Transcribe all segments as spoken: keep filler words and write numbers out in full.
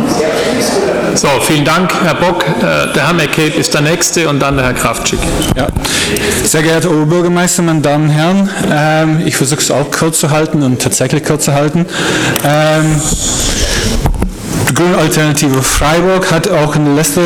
So, vielen Dank, Herr Bock. Der Herr McCabe ist der Nächste und dann der Herr Kraftschick. Ja. Sehr geehrter Oberbürgermeister, meine Damen und Herren, ähm, ich versuche es auch kurz zu halten und tatsächlich kurz zu halten. Ähm, Die Grüne Alternative Freiburg hat auch in der letzten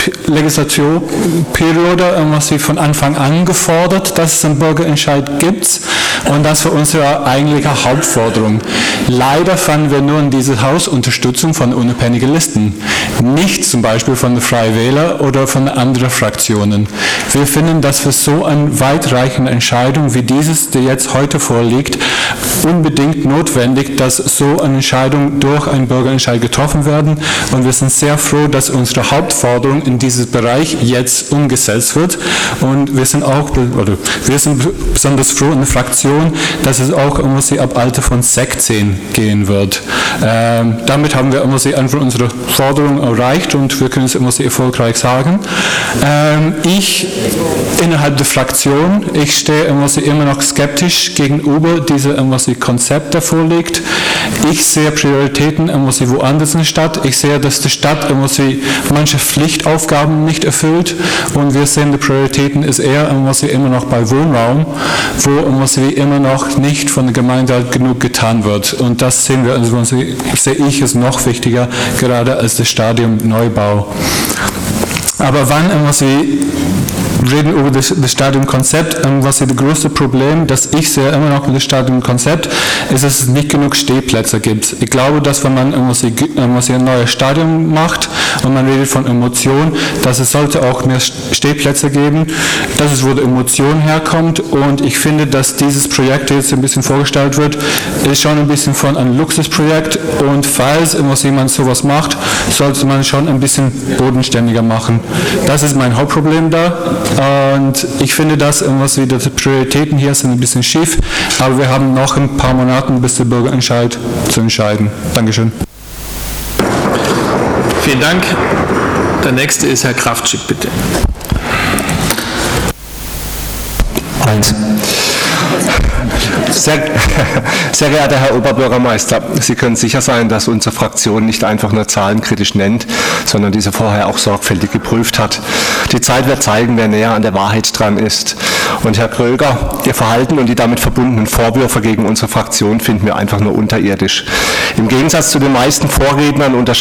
Legislaturperiode was sie von Anfang an gefordert, dass es einen Bürgerentscheid gibt, und das war unsere eigentliche Hauptforderung. Leider fanden wir nur in diesem Haus Unterstützung von unabhängigen Listen, nicht zum Beispiel von den Freien Wählern oder von anderen Fraktionen. Wir finden, dass für so eine weitreichende Entscheidung wie dieses, die jetzt heute vorliegt, unbedingt notwendig, dass so eine Entscheidung durch einen Bürgerentscheid getroffen wird. Und wir sind sehr froh, dass unsere Hauptforderung in diesem Bereich jetzt umgesetzt wird. Und wir sind auch, oder wir sind besonders froh in der Fraktion, dass es auch immer sie ab Alter von sechzehn gehen wird. Ähm, damit haben wir immer sie einfach unsere Forderung erreicht und wir können es immer sehr erfolgreich sagen. Ähm, ich innerhalb der Fraktion, ich stehe immer sie immer noch skeptisch gegenüber diesem immer sie Konzept, der vorliegt. Ich sehe Prioritäten immer sie woanders in der Stadt. Ich sehe, dass die Stadt immer sie manche Pflichtaufgaben nicht erfüllt, und wir sehen, die Prioritäten ist eher immer sie immer noch bei Wohnraum, wo immer sie immer noch nicht von der Gemeinde genug getan wird. Und das sehen wir, also sehe ich, ist noch wichtiger, gerade als der Stadionneubau. Aber wann immer sie reden über das, das Stadionkonzept, was ist das größte Problem, das ich sehe immer noch mit dem Stadionkonzept, ist, dass es nicht genug Stehplätze gibt. Ich glaube, dass wenn man irgendwas ein neues Stadion macht und man redet von Emotion, dass es sollte auch mehr Stehplätze geben, das ist, wo die Emotion herkommt, und ich finde, dass dieses Projekt, das jetzt ein bisschen vorgestellt wird, ist schon ein bisschen von einem Luxusprojekt, und falls jemand sowas macht, sollte man schon ein bisschen bodenständiger machen. Das ist mein Hauptproblem da. Und ich finde, dass irgendwas wieder die Prioritäten hier sind ein bisschen schief, aber wir haben noch ein paar Monate, bis der Bürgerentscheid zu entscheiden. Dankeschön. Vielen Dank. Der Nächste ist Herr Kraftschick, bitte. Eins. Sehr, sehr geehrter Herr Oberbürgermeister, Sie können sicher sein, dass unsere Fraktion nicht einfach nur zahlenkritisch nennt, sondern diese vorher auch sorgfältig geprüft hat. Die Zeit wird zeigen, wer näher an der Wahrheit dran ist. Und Herr Kröger, Ihr Verhalten und die damit verbundenen Vorwürfe gegen unsere Fraktion finden wir einfach nur unterirdisch. Im Gegensatz zu den meisten Vorrednern unterscheiden